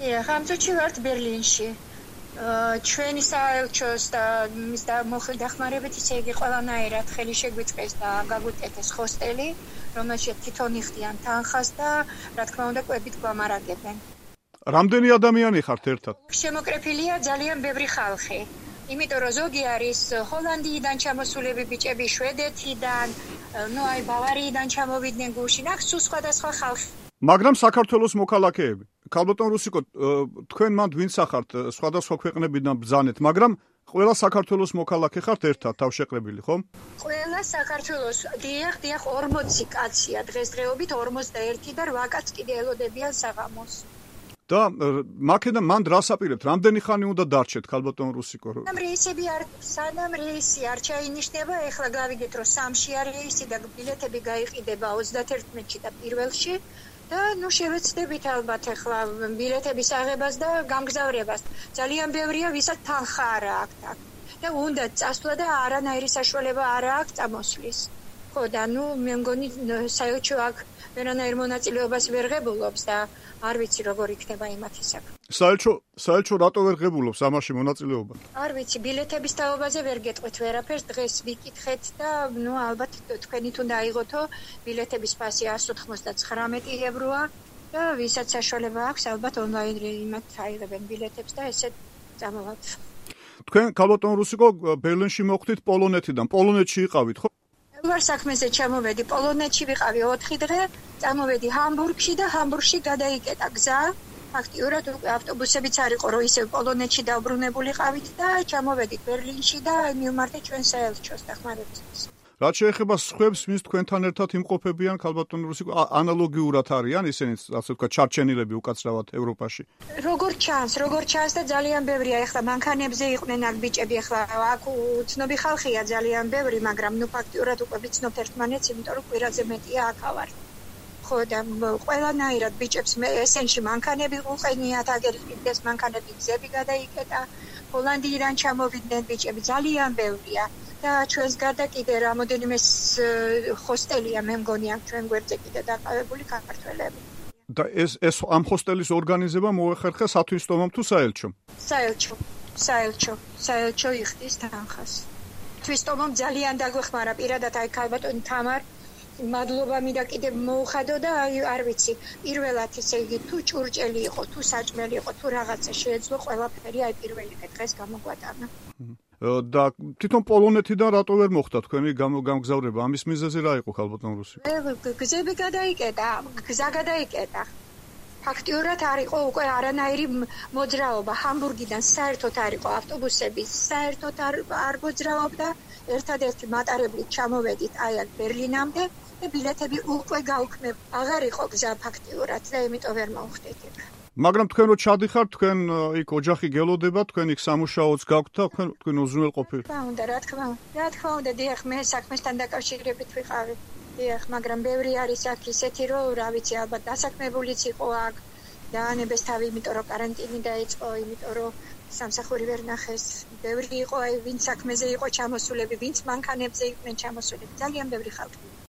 დიახ, ამ წუთში ვართ ბერლინში. ჩვენი საელჩოს და მის დახმარებით ისე იგი ყველანაირად ხელი შეგვიწყეს და გაგვიკეთეს ჰოსტელი, რომელშიც თვითონ იხდიან თანხას და რა თქმა უნდა კვებით გვამარაგებენ. რამდენი ადამიანი ხართ ერთად? შემოკრეფილია ძალიან ბევრი ხალხი. იმიტომ რომ ზოგი არის ჰოლანდიიდან ჩამოსულები ბიჭები, შვედეთიდან, ბავარიიდან ჩამოვიდნენ გუშინ, აქ სულ სხვადასხვა ხალხი. მაგრამ საქართველოს მოქალაქეები. ქალბატონ რუსიკო, თქვენ მანდ ვინც ახართ სხვადასხვა ქვეყნებიდან ბრძანეთ, მაგრამ ყველა საქართველოს მოქალაქე ხართ ერთად თავშეყრებილი, ხო? ყველა საქართველოს, დიახ, 40 კაცია დღესდღეობით 41 და 8 კაც კიდე ელოდებიან საღამოს. და მან რას აპირებთ? რამდენი ხანი უნდა დარჩეთ, ქალბატონ რუსიკო? სანამ რეისი არ ჩაინიშნება, ეხლა გავიგეთ, რომ 3-ში არის რეისი და ბილეთები გაიყიდება 31-ში და 1-ში. და შევეცდებით ალბათ ახლა ბილეთების აღებას და გამგზავრებას. ძალიან ბევრია, ვისაც თანხა არ აქვს აქ. და უნდა წასვლა და არანაირი საშუალება არ აქვს წამოსვლის. ხო და მე მგონი საელჩო აქ ვერანაირ მონაწილეობას ვერ ღებულობს და არ ვიცი როგორ იქნება იმათი საქმე. საელჩო რატო ვერ ღებულობს ამაში მონაწილეობა? არ ვიცი, ბილეთების თაობაზე ვერ გეტყვით ვერაფერს, დღეს ვიკითხეთ და ალბათ თქვენით უნდა აიღოთო, ბილეთების ფასი 199 ევროა და ვისაც საშუალება აქვს, ალბათ ონლაინ იმათ აიღებენ ბილეთებს და ესე წამოვათ. თქვენ ქალბატონ რუსიკო ბერლინში მოხვდით პოლონეთიდან. პოლონეთში იყავით, ხო? ვარ საქმეზე ჩამოვედი, პოლონეთში ვიყავი 4 დღე, წამოვედი ჰამბურგში და ჰამბურგში გადაიკეტა გზა. ფაქტიურად უკვე ავტობუსებიც არ იყო, რომ ისე პოლონეთში დაუბრუნებულიყავით და ჩამოვედით ბერლინში და მივმართ ჩვენ საელჩოს დახმარებისთვის. რაც შეეხება სხვებს, ვინც თქვენთან ერთად იმყოფებიან, ქალბატონ რუსიკო, ანალოგიურად არიან ისინი, ასე ვთქვათ, ჩარჩენილები უკაცრავად ევროპაში? როგორ ჩანს და ძალიან ბევრია, ეხლა მანქანებზე იყვნენ აქ ბიჭები, ეხლა აქ უცნობი ხალხია ძალიან ბევრი, მაგრამ ფაქტიურად უკვე ვიცნობთ ერთმანეთს, იმიტომ რომ კვირაზე მეტია აქ ავარ. ხო და ყველანაირად ბიჭებს ესენში მანქანები უყენიათ, აგერიფიდეს მანქანები, გზები გადაიკეტა, ჰოლანდიიდან ჩამოვიდნენ ბიჭები, ძალიან ბევრია. და ჩვენს გარდა კიდე რამოდენიმე ჰოსტელია, მე მგონი აქ ჩვენ გვერდზე კიდე დაკავებული ქართველები. და ეს ამ ჰოსტელის ორგანიზება მოეხერხა სათვისტომამ თუ საელჩომ? საელჩო იხდის თანხას. თვისტომამ ძალიან დაგვეხმარა პირადად აი ქალბატონი თამარ მადლობა მინდა კიდე მოუხადო და არ ვიცი, პირველად ესე იგი თუ ჭურჭელი იყო, თუ საჭმელი იყო, თუ რაღაცა შეეძლო ყველაფერი აი პირველი დღეს გამოგვატანა. და თვითონ პოლონეთიდან რატო ვერ მოხდა თქვენი გამგზავრება? ამის მიზეზი რა იყო, ქალბატონ რუსიკო? გზა გადაიკეტა. ფაქტიურად არ იყო უკვე არანაირი მოძრაობა. ჰამბურგიდან საერთოდ არ იყო ავტობუსები, საერთოდ არ მოძრაობდა. ერთადერთი მატარებლით ჩამოვედით აი აქ ბერლინამდე და ბილეთები უკვე გაუქმება. აღარ იყო გზა ფაქტიურად და იმიტომ ვერ მოვხდით იქ. მაგრამ თქვენ რო ჩადიხართ, თქვენ იქ ოჯახი გელოდება, თქვენ იქ სამუშაოც გაქვთ და თქვენ უზრუნველყოფილი. რა თქმა უნდა, დიახ, მე საქმესთან დაკავშირებით ვიყავი. დიახ, მაგრამ ბევრი არის აქ ისეთი, რომ რა ვიცი, ალბათ დასაქმებულიც იყო აქ და ნებესთავი, იმიტომ რომ каранტინი დაიწყო, იმიტომ რომ სამსახური ვერ ნახეს. ბევრი იყო, აი ვინც საქმეზე იყო ჩამოსულები, ვინც მანქანებზე იყვნენ ჩამოსულები, ძალიან ბევრი ხალხი.